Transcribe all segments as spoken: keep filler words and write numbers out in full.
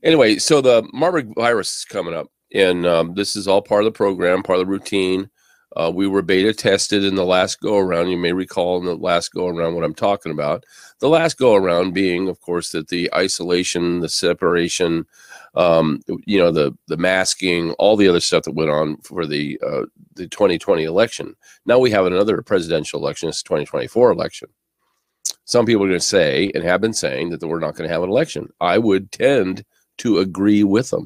Anyway, so the Marburg virus is coming up, and um, this is all part of the program, part of the routine. Uh, we were beta tested in the last go around. You may recall in the last go around what I'm talking about. The last go around being, of course, that the isolation, the separation, um, you know, the the masking, all the other stuff that went on for the uh, the twenty twenty election. Now we have another presidential election. It's the twenty twenty-four election. Some people are going to say, and have been saying, that we're not going to have an election. I would tend to agree with them.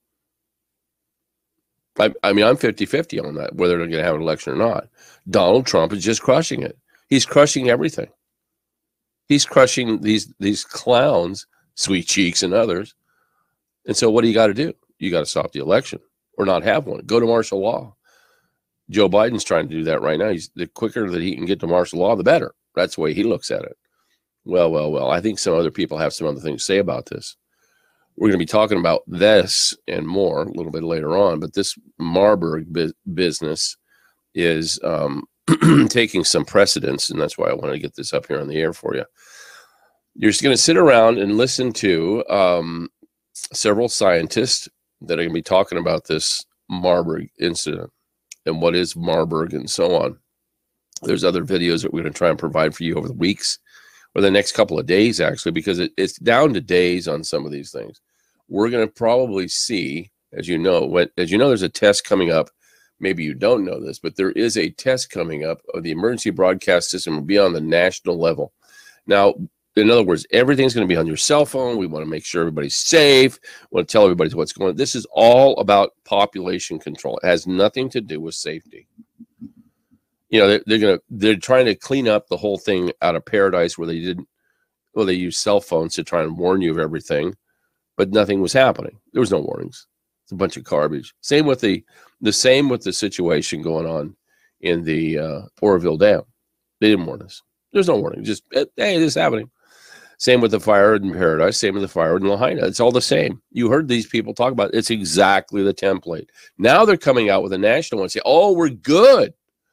I, I mean, I'm fifty fifty on that, whether they're going to have an election or not. Donald Trump is just crushing it. He's crushing everything. He's crushing these these clowns, Sweet Cheeks and others. And so what do you got to do? You got to stop the election or not have one. Go to martial law. Joe Biden's trying to do that right now. He's the quicker that he can get to martial law, the better. That's the way he looks at it. Well, well, well, I think some other people have some other things to say about this. We're going to be talking about this and more a little bit later on, but this Marburg bu- business is um, taking some precedence, and that's why I wanted to get this up here on the air for you. You're just going to sit around and listen to um, several scientists that are going to be talking about this Marburg incident and what is Marburg and so on. There's other videos that we're going to try and provide for you over the weeks or the next couple of days, actually, because it, it's down to days on some of these things. We're going to probably see, as you know, when, as you know, there's a test coming up. Maybe you don't know this, but there is a test coming up of the emergency broadcast system will be on the national level. Now, in other words, everything's going to be on your cell phone. We want to make sure everybody's safe. We want to tell everybody what's going on. This is all about population control. It has nothing to do with safety. You know, they're, they're going to, they're trying to clean up the whole thing out of paradise where they didn't, well, they used cell phones to try and warn you of everything, but nothing was happening. There was no warnings. It's a bunch of garbage. Same with the, the same with the situation going on in the uh, Oroville Dam. They didn't warn us. There's no warning. Just, hey, this is happening. Same with the fire in Paradise. Same with the fire in Lahaina. It's all the same. You heard these people talk about it. It's exactly the template. Now they're coming out with a national one and say, oh, we're good.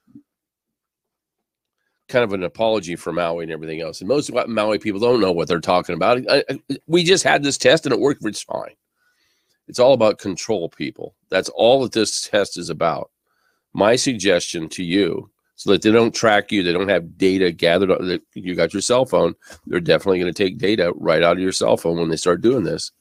Kind of an apology for Maui and everything else. And most of Maui people don't know what they're talking about. I, I, we just had this test and it worked just fine. It's all about control, people. That's all that this test is about. My suggestion to you, so that they don't track you, they don't have data gathered. You got your cell phone. They're definitely going to take data right out of your cell phone when they start doing this.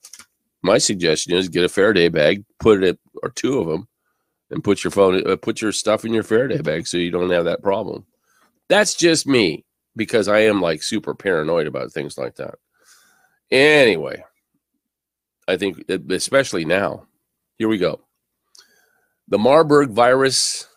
My suggestion is get a Faraday bag, put it, or two of them, and put your phone, uh, put your stuff in your Faraday bag so you don't have that problem. That's just me, because I am like super paranoid about things like that. Anyway, I think especially now, here we go. The Marburg virus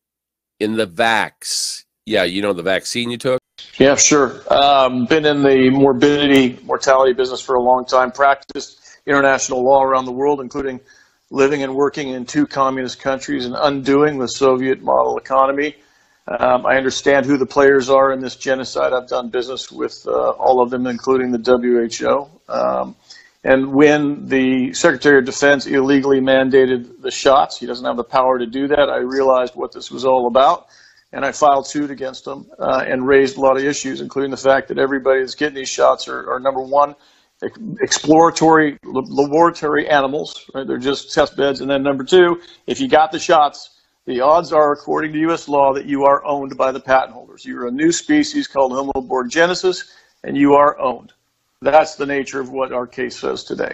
in the vax. Yeah, you know the vaccine you took? Yeah, sure. Um, been in the morbidity, mortality business for a long time, practiced international law around the world, including living and working in two communist countries and undoing the Soviet model economy. Um, I understand who the players are in this genocide. I've done business with uh, all of them, including the W H O. Um, and when the Secretary of Defense illegally mandated the shots, he doesn't have the power to do that, I realized what this was all about. And I filed suit against him uh, and raised a lot of issues, including the fact that everybody that's getting these shots are, are number one, exploratory laboratory animals, right? They're just test beds. And then number two, if you got the shots, the odds are, according to U S law, that you are owned by the patent holders. You're a new species called Homo borgenesis, and you are owned. That's the nature of what our case says today.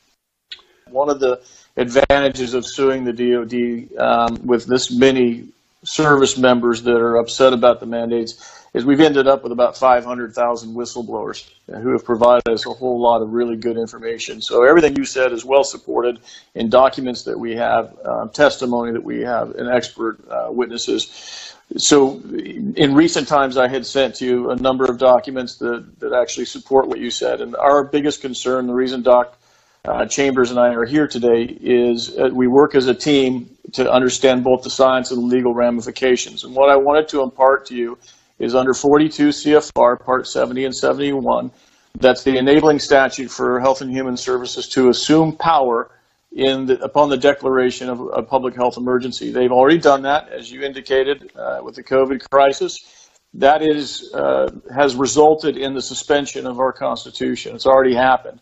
One of the advantages of suing the D O D um, with this many service members that are upset about the mandates is we've ended up with about five hundred thousand whistleblowers who have provided us a whole lot of really good information. So everything you said is well supported in documents that we have, uh, testimony that we have, and expert uh, witnesses. So in recent times, I had sent you a number of documents that, that actually support what you said. And our biggest concern, the reason Doc uh, Chambers and I are here today, is uh, we work as a team to understand both the science and the legal ramifications. And what I wanted to impart to you is under forty-two C F R, Part seventy and seventy-one, that's the enabling statute for Health and Human Services to assume power in the, upon the declaration of a public health emergency. They've already done that, as you indicated, uh, with the COVID crisis. That is, uh, has resulted in the suspension of our Constitution. It's already happened.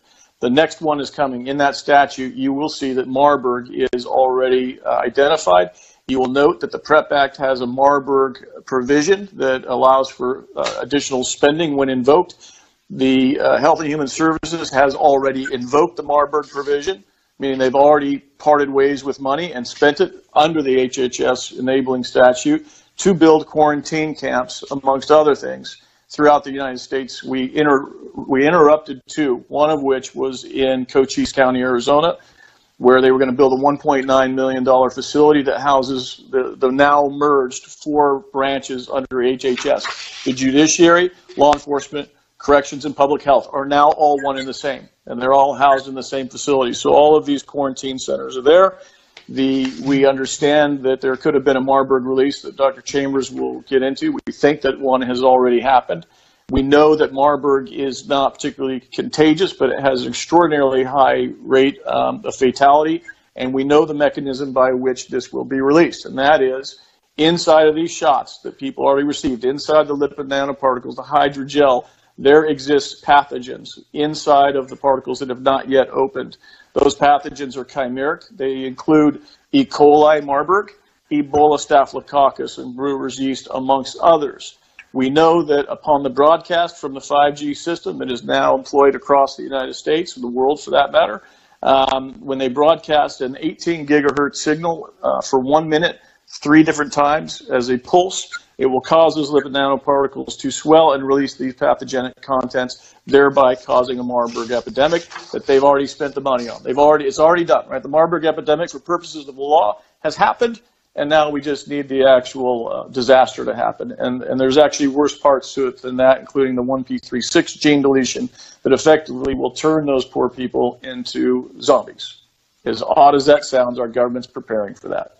The next one is coming. In that statute, you will see that Marburg is already uh, identified. You will note that the PrEP Act has a Marburg provision that allows for uh, additional spending when invoked. The uh, Health and Human Services has already invoked the Marburg provision, meaning they've already parted ways with money and spent it under the H H S enabling statute to build quarantine camps, amongst other things, throughout the United States. We, inter we interrupted two, one of which was in Cochise County, Arizona, where they were going to build a one point nine million dollar facility that houses the, the now merged four branches under H H S. The judiciary, law enforcement, corrections, and public health are now all one and the same, and they're all housed in the same facility. So all of these quarantine centers are there. The, we understand that there could have been a Marburg release that Doctor Chambers will get into. We think that one has already happened. We know that Marburg is not particularly contagious, but it has an extraordinarily high rate um, of fatality, and we know the mechanism by which this will be released, and that is inside of these shots that people already received, inside the lipid nanoparticles, the hydrogel, there exists pathogens inside of the particles that have not yet opened. Those pathogens are chimeric. They include E. coli Marburg, Ebola staphylococcus, and brewer's yeast, amongst others. We know that upon the broadcast from the five G system that is now employed across the United States, and the world for that matter, um, when they broadcast an eighteen gigahertz signal uh, for one minute, three different times as a pulse, it will cause those lipid nanoparticles to swell and release these pathogenic contents, thereby causing a Marburg epidemic that they've already spent the money on. They've already, it's already done, right? The Marburg epidemic, for purposes of the law, has happened, and now we just need the actual uh, disaster to happen. And, and there's actually worse parts to it than that, including the one P three six gene deletion that effectively will turn those poor people into zombies. As odd as that sounds, our government's preparing for that.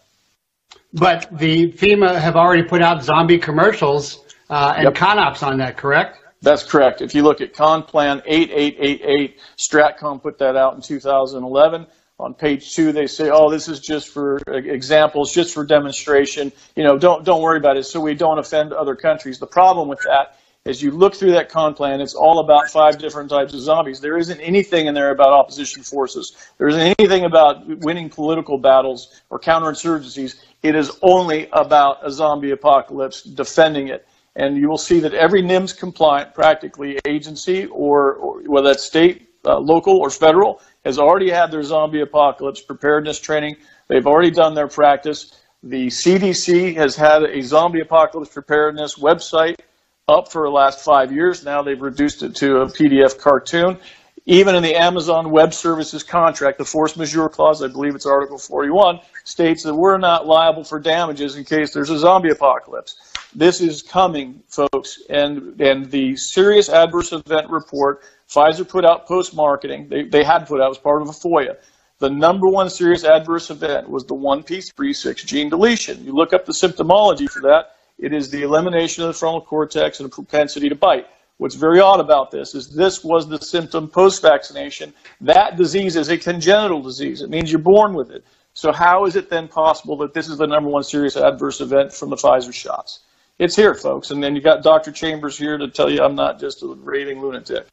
But the FEMA have already put out zombie commercials uh, and yep. CONOPS on that, correct? That's correct. If you look at ConPlan eight eight eight eight, Stratcom put that out in two thousand eleven. On page two, they say, oh, this is just for examples, just for demonstration. You know, don't, don't worry about it so we don't offend other countries. The problem with that is you look through that ConPlan, it's all about five different types of zombies. There isn't anything in there about opposition forces. There isn't anything about winning political battles or counterinsurgencies. It is only about a zombie apocalypse, defending it. And you will see that every NIMS compliant, practically, agency, or, or whether that's state, uh, local, or federal, has already had their zombie apocalypse preparedness training. They've already done their practice. The C D C has had a zombie apocalypse preparedness website up for the last five years. Now they've reduced it to a P D F cartoon. Even in the Amazon Web Services contract, the force majeure clause, I believe it's Article forty-one, states that we're not liable for damages in case there's a zombie apocalypse. This is coming, folks, and, and the serious adverse event report, Pfizer put out post-marketing, they, they had put out as part of a FOIA. The number one serious adverse event was the one P three six gene deletion. You look up the symptomology for that, it is the elimination of the frontal cortex and a propensity to bite. What's very odd about this is this was the symptom post-vaccination. That disease is a congenital disease. It means you're born with it. So how is it then possible that this is the number one serious adverse event from the Pfizer shots? It's here, folks. And then you got Doctor Chambers here to tell you I'm not just a raving lunatic.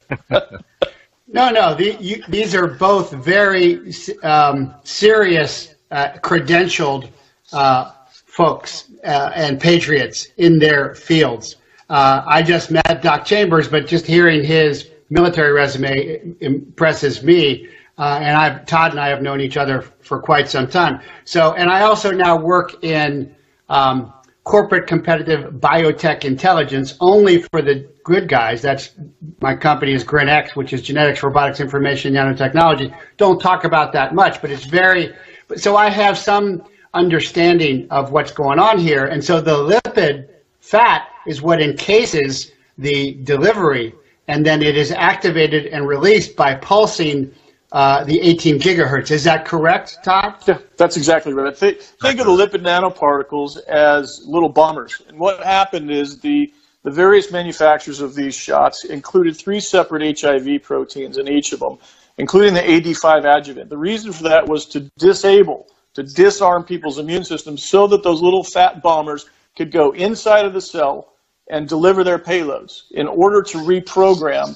No, no. The, you, these are both very um, serious, uh, credentialed uh, folks uh, and patriots in their fields. Uh, I just met Doc Chambers, but just hearing his military resume impresses me. Uh, and I've, Todd and I have known each other for quite some time. So, and I also now work in um, corporate competitive biotech intelligence only for the good guys. That's my company is GRINX, which is Genetics, Robotics, Information, Nanotechnology. Don't talk about that much, but it's very. So I have some understanding of what's going on here, and so the lipid fat is what encases the delivery, and then it is activated and released by pulsing uh, the eighteen gigahertz. Is that correct, Todd? Yeah, that's exactly right. Think, think of the lipid nanoparticles as little bombers. And what happened is the, the various manufacturers of these shots included three separate H I V proteins in each of them, including the A D five adjuvant. The reason for that was to disable, to disarm people's immune systems so that those little fat bombers could go inside of the cell and deliver their payloads in order to reprogram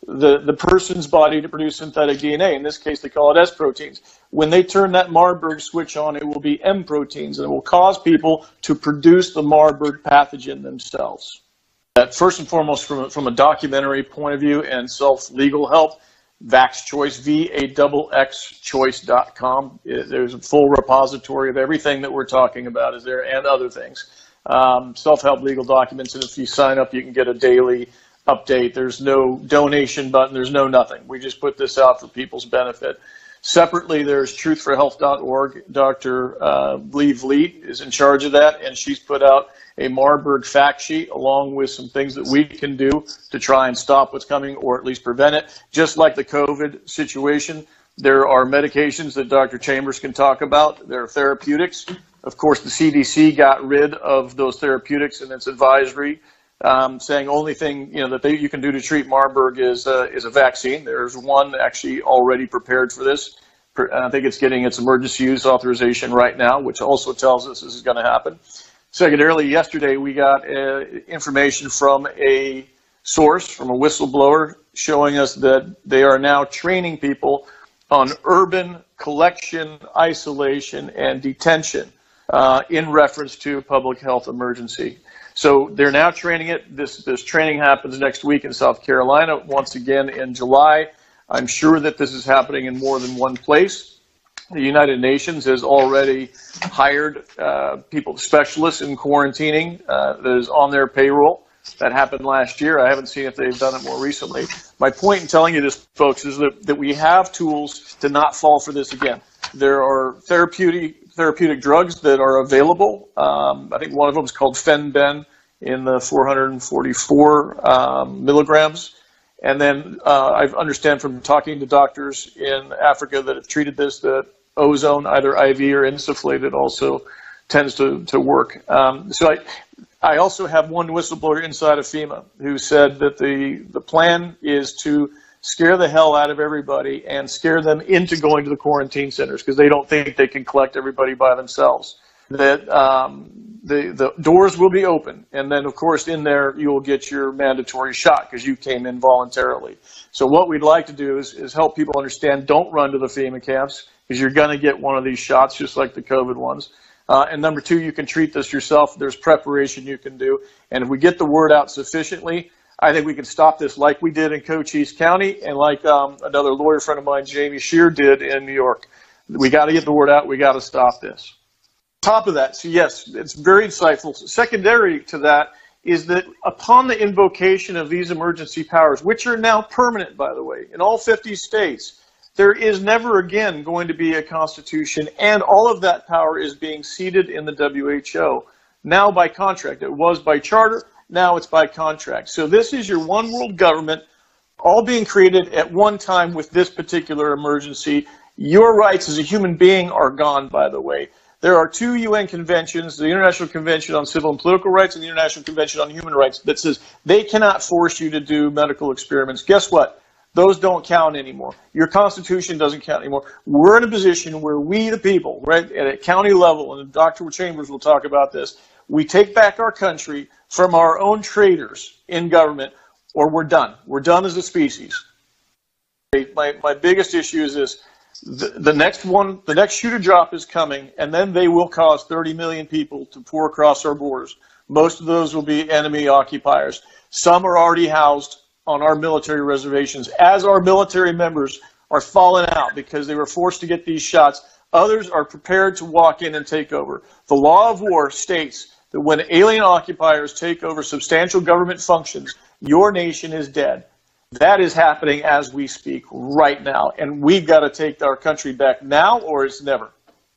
the, the person's body to produce synthetic D N A. In this case, they call it S proteins. When they turn that Marburg switch on, it will be M proteins, and it will cause people to produce the Marburg pathogen themselves. Uh, first and foremost, from a, from a documentary point of view and self-legal help, Vax Choice, V A X X choice dot com. There's a full repository of everything that we're talking about is there, and other things. Um, self-help legal documents, and if you sign up, you can get a daily update. There's no donation button. There's no nothing. We just put this out for people's benefit. Separately, there's truth for health dot org. Doctor Uh, Lee Vliet is in charge of that, and she's put out a Marburg fact sheet along with some things that we can do to try and stop what's coming or at least prevent it. Just like the COVID situation, there are medications that Doctor Chambers can talk about. There are therapeutics. Of course, the C D C got rid of those therapeutics in its advisory, um, saying only thing you know that they, you can do to treat Marburg is uh, is a vaccine. There's one actually already prepared for this. I think it's getting its emergency use authorization right now, which also tells us this is going to happen. Secondarily, yesterday we got uh, information from a source, from a whistleblower, showing us that they are now training people on urban collection, isolation, and detention uh, in reference to public health emergency. So they're now training it. This, this training happens next week in South Carolina, once again in July. I'm sure that this is happening in more than one place. The United Nations has already hired uh, people, specialists in quarantining uh, that is on their payroll. That happened last year. I haven't seen if they've done it more recently. My point in telling you this, folks, is that, that we have tools to not fall for this again. There are therapeutic, therapeutic drugs that are available. Um, I think one of them is called Fenben in the four hundred forty-four um, milligrams. And then uh, I understand from talking to doctors in Africa that have treated this that ozone, either I V or insufflated, also tends to, to work. Um, so I, I also have one whistleblower inside of FEMA who said that the, the plan is to scare the hell out of everybody and scare them into going to the quarantine centers because they don't think they can collect everybody by themselves. That um, the, the doors will be open, and then, of course, in there you will get your mandatory shot because you came in voluntarily. So what we'd like to do is, is help people understand, don't run to the FEMA camps because you're going to get one of these shots just like the COVID ones. Uh, and number two, you can treat this yourself. There's preparation you can do. And if we get the word out sufficiently, I think we can stop this like we did in Cochise County and like um, another lawyer friend of mine, Jamie Shear, did in New York. We got to get the word out. We got to stop this. Top of that, so yes, it's very insightful. Secondary to that is that upon the invocation of these emergency powers, which are now permanent, by the way, in all fifty states, there is never again going to be a constitution, and all of that power is being ceded in the W H O, now by contract. It was by charter, now it's by contract. So this is your one world government, all being created at one time with this particular emergency. Your rights as a human being are gone, by the way. There are two U N conventions, the International Convention on Civil and Political Rights and the International Convention on Human Rights, that says they cannot force you to do medical experiments. Guess what? Those don't count anymore. Your Constitution doesn't count anymore. We're in a position where we, the people, right, at a county level, and Doctor Chambers will talk about this, we take back our country from our own traitors in government, or we're done. We're done as a species. My, my biggest issue is this. The, the next one, the next shooter drop is coming, and then they will cause thirty million people to pour across our borders. Most of those will be enemy occupiers. Some are already housed on our military reservations as our military members are falling out because they were forced to get these shots. Others are prepared to walk in and take over. The law of war states that when alien occupiers take over substantial government functions, your nation is dead. That is happening as we speak right now, and we've got to take our country back now or it's never.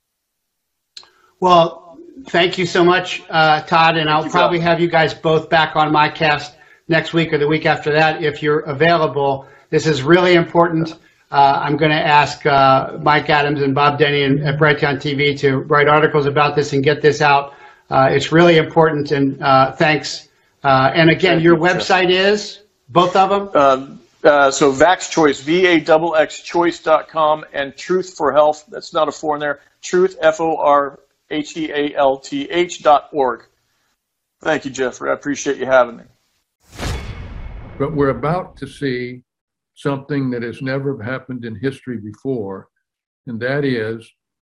Well, thank you so much, uh, Todd, and I'll probably have you guys both back on my cast next week or the week after that if you're available. This is really important. Uh, I'm going to ask uh, Mike Adams and Bob Denny and, at Brighteon T V to write articles about this and get this out. Uh, it's really important, and uh, thanks. Uh, and again, thank your you, website Jeff. Is? Both of them? Um, uh, so Vax Choice, V A X X choice dot com, and Truth for Health, that's not a four in there, Truth, F O R H E A L T H dot org. Thank you, Jeffrey. I appreciate you having me. But we're about to see something that has never happened in history before, and that is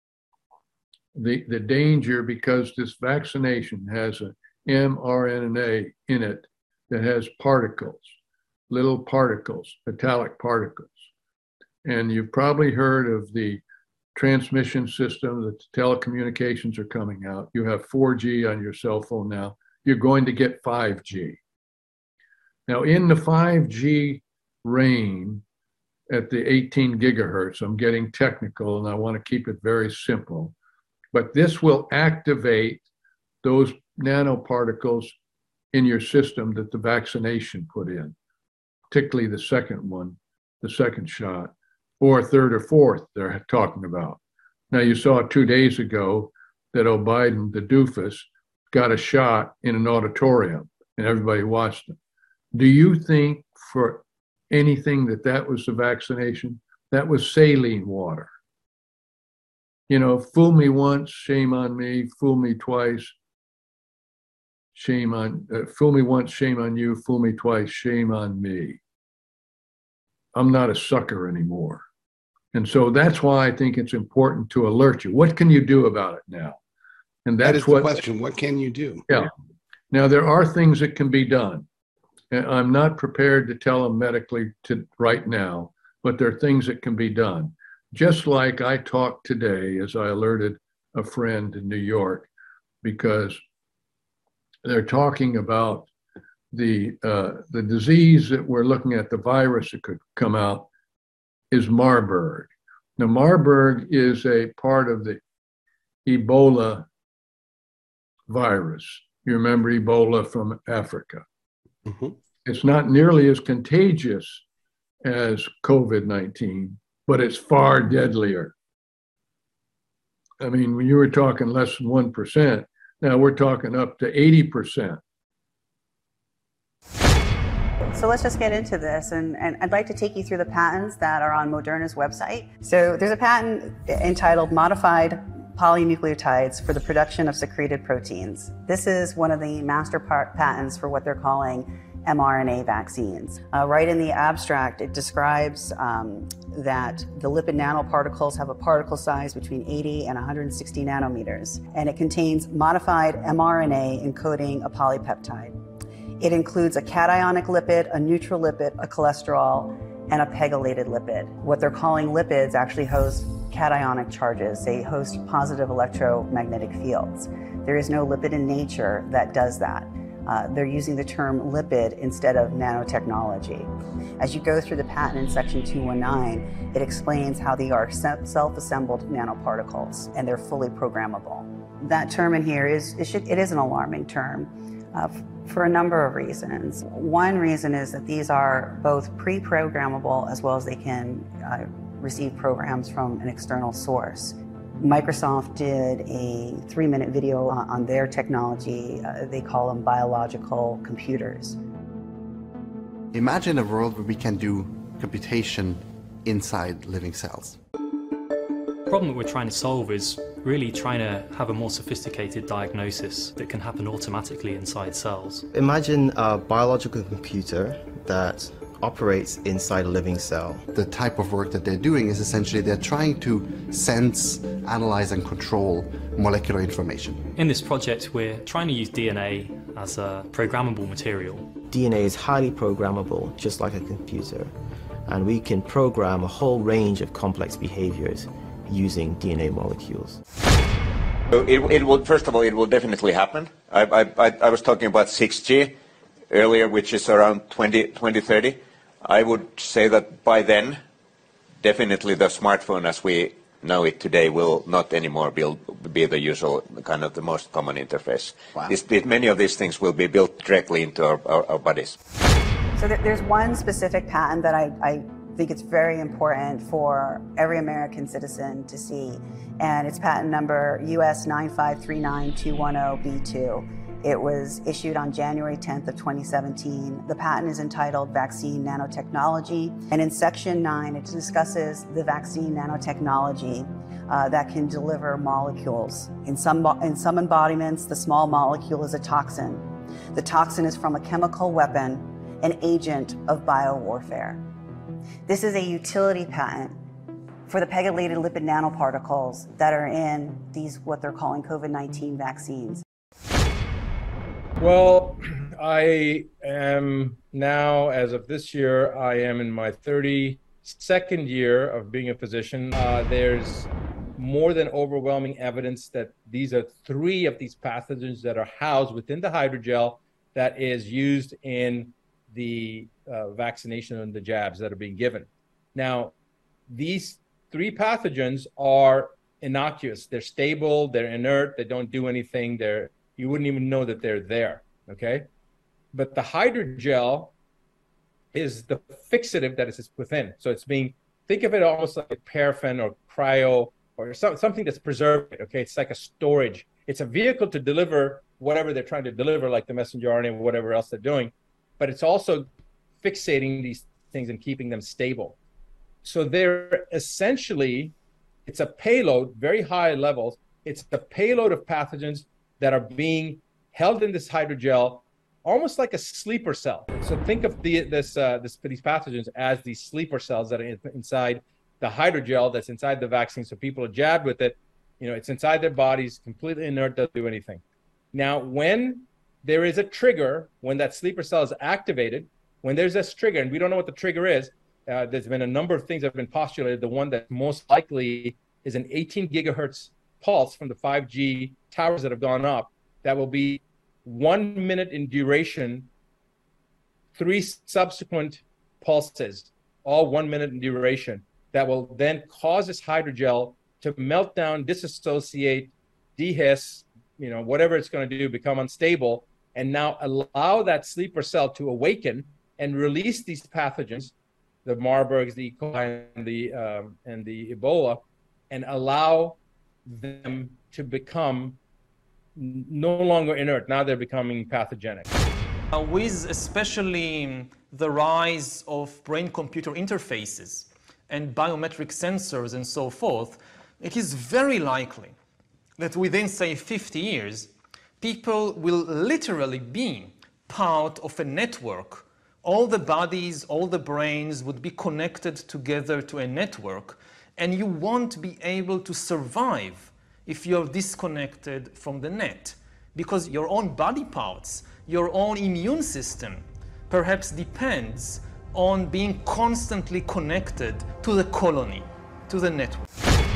the, the danger, because this vaccination has an mRNA in it that has particles, little particles, metallic particles. And you've probably heard of the transmission system, that the telecommunications are coming out. You have four G on your cell phone now. You're going to get five G. Now, in the five G reign at the eighteen gigahertz, I'm getting technical and I want to keep it very simple, but this will activate those nanoparticles in your system that the vaccination put in, particularly the second one, the second shot, or third or fourth they're talking about. Now, you saw two days ago that O'Biden, the doofus, got a shot in an auditorium and everybody watched him. Do you think for anything that that was the vaccination? That was saline water. You know, fool me once, shame on me, fool me twice, shame on, uh, fool me once, shame on you, fool me twice, shame on me. I'm not a sucker anymore. And so that's why I think it's important to alert you. What can you do about it now? And that's that is what, the question. What can you do? Yeah. Now, there are things that can be done. And I'm not prepared to tell them medically to right now, but there are things that can be done. Just like I talked today, as I alerted a friend in New York, because they're talking about the uh, the disease that we're looking at, the virus that could come out, is Marburg. Now, Marburg is a part of the Ebola virus. You remember Ebola from Africa. Mm-hmm. It's not nearly as contagious as COVID nineteen, but it's far deadlier. I mean, when you were talking less than one percent, now we're talking up to eighty percent. So let's just get into this, and, and I'd like to take you through the patents that are on Moderna's website. So there's a patent entitled Modified Polynucleotides for the Production of Secreted Proteins. This is one of the master part patents for what they're calling mRNA vaccines. Uh, right in the abstract, it describes um, that the lipid nanoparticles have a particle size between eighty and one hundred sixty nanometers, and it contains modified mRNA encoding a polypeptide. It includes a cationic lipid, a neutral lipid, a cholesterol, and a pegylated lipid. What they're calling lipids actually host cationic charges. They host positive electromagnetic fields. There is no lipid in nature that does that. Uh, they're using the term lipid instead of nanotechnology. As you go through the patent in section two nineteen, it explains how they are self-assembled nanoparticles and they're fully programmable. That term in here is, it, should, it is an alarming term uh, for a number of reasons. One reason is that these are both pre-programmable as well as they can uh, receive programs from an external source. Microsoft did a three-minute video on, on their technology. Uh, they call them biological computers. Imagine a world where we can do computation inside living cells. The problem that we're trying to solve is really trying to have a more sophisticated diagnosis that can happen automatically inside cells. Imagine a biological computer that operates inside a living cell. The type of work that they're doing is essentially they're trying to sense, analyze, and control molecular information. In this project, we're trying to use D N A as a programmable material. D N A is highly programmable, just like a computer, and we can program a whole range of complex behaviors using D N A molecules. So it, it will, first of all, it will definitely happen. I, I, I was talking about six G earlier, which is around twenty thirty. I would say that by then, definitely the smartphone as we know it today will not anymore be, be the usual, kind of the most common interface. Wow. This, this, many of these things will be built directly into our, our, our bodies. So there, there's one specific patent that I, I think it's very important for every American citizen to see, and it's patent number U S nine five three nine two one zero B two. It was issued on January tenth of twenty seventeen. The patent is entitled Vaccine Nanotechnology, and in section nine, it discusses the vaccine nanotechnology uh, that can deliver molecules. In some, in some embodiments, the small molecule is a toxin. The toxin is from a chemical weapon, an agent of biowarfare. This is a utility patent for the pegylated lipid nanoparticles that are in these, what they're calling COVID nineteen vaccines. Well, I am now, as of this year, I am in my thirty-second year of being a physician. Uh, there's more than overwhelming evidence that these are three of these pathogens that are housed within the hydrogel that is used in the uh, vaccination and the jabs that are being given. Now, these three pathogens are innocuous. They're stable, they're inert, they don't do anything. They're, you wouldn't even know that they're there, okay? But the hydrogel is the fixative that is within. So it's being, think of it almost like a paraffin or cryo or some, something that's preserved, okay? It's like a storage. It's a vehicle to deliver whatever they're trying to deliver, like the messenger R N A or whatever else they're doing, but it's also fixating these things and keeping them stable. So they're essentially, it's a payload, very high levels. It's a payload of pathogens that are being held in this hydrogel, almost like a sleeper cell. So think of the, this, uh, this, these pathogens as these sleeper cells that are in, inside the hydrogel that's inside the vaccine. So people are jabbed with it, you know, it's inside their bodies, completely inert, doesn't do anything. Now, when there is a trigger, when that sleeper cell is activated, when there's this trigger, and we don't know what the trigger is, uh, there's been a number of things that have been postulated. The one that most likely is an eighteen gigahertz pulse from the five G towers that have gone up that will be one minute in duration, three subsequent pulses, all one minute in duration, that will then cause this hydrogel to melt down, disassociate, dehiss, you know, whatever it's going to do, become unstable, and now allow that sleeper cell to awaken and release these pathogens, the Marburgs, the E. coli, and the, um, and the Ebola, and allow them to become no longer inert. Now they're becoming pathogenic. Uh, with especially the rise of brain-computer interfaces and biometric sensors and so forth, it is very likely that within, say, fifty years, people will literally be part of a network. All the bodies, all the brains would be connected together to a network, and you won't be able to survive if you're disconnected from the net, because your own body parts, your own immune system, perhaps depends on being constantly connected to the colony, to the network.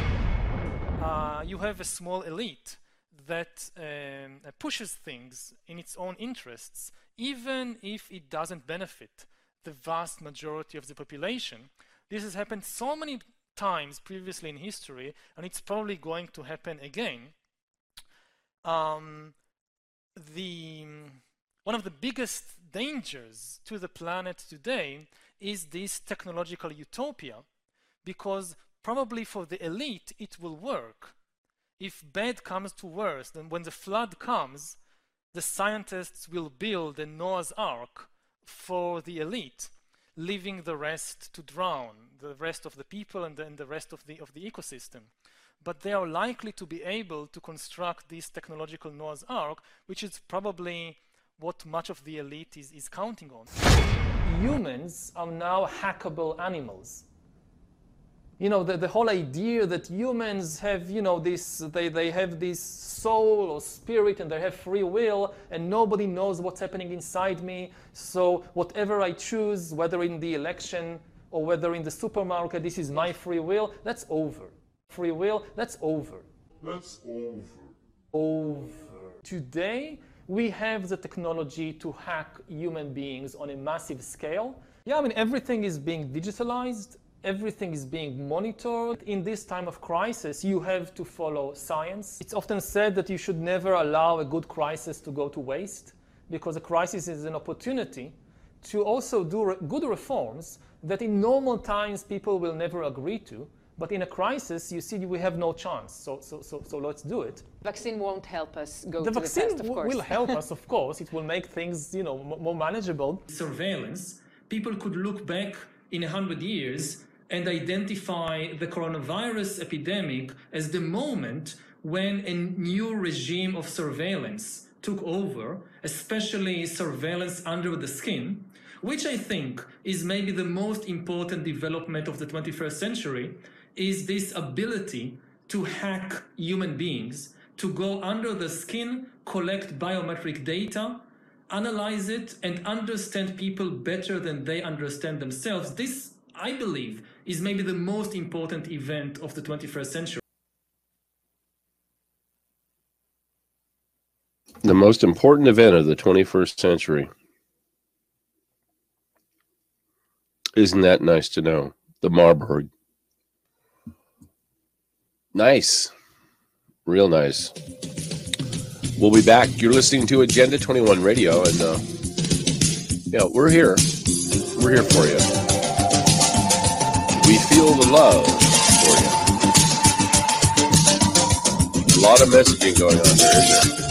Uh, you have a small elite that um, pushes things in its own interests, even if it doesn't benefit the vast majority of the population. This has happened so many times previously in history, and it's probably going to happen again. Um, the, one of the biggest dangers to the planet today is this technological utopia, because probably for the elite it will work. If bad comes to worse, then when the flood comes, the scientists will build a Noah's Ark for the elite, leaving the rest to drown, the rest of the people and then the rest of the, of the ecosystem. But they are likely to be able to construct this technological Noah's Ark, which is probably what much of the elite is, is counting on. Humans are now hackable animals. You know, the, the whole idea that humans have, you know, this, they, they have this soul or spirit and they have free will and nobody knows what's happening inside me. So whatever I choose, whether in the election or whether in the supermarket, this is my free will, that's over. Free will, that's over. That's over. Over. Today, we have the technology to hack human beings on a massive scale. Yeah, I mean, everything is being digitalized. Everything is being monitored. In this time of crisis, you have to follow science. It's often said that you should never allow a good crisis to go to waste, because a crisis is an opportunity to also do re- good reforms that in normal times people will never agree to. But in a crisis, you see, we have no chance. So, so, so, so let's do it. Vaccine won't help us go the to the vaccine test, of course. will help us, of course. It will make things, you know, m- more manageable. Surveillance. People could look back in a hundred years and identify the coronavirus epidemic as the moment when a new regime of surveillance took over, especially surveillance under the skin, which I think is maybe the most important development of the twenty-first century, is this ability to hack human beings, to go under the skin, collect biometric data, analyze it, and understand people better than they understand themselves. This, I believe, is maybe the most important event of the twenty-first century. The most important event of the twenty-first century. Isn't that nice to know? The Marburg. Nice. Real nice. We'll be back. You're listening to Agenda twenty-one Radio, and uh, yeah, we're here. We're here for you. We feel the love for you. A lot of messaging going on there, isn't there?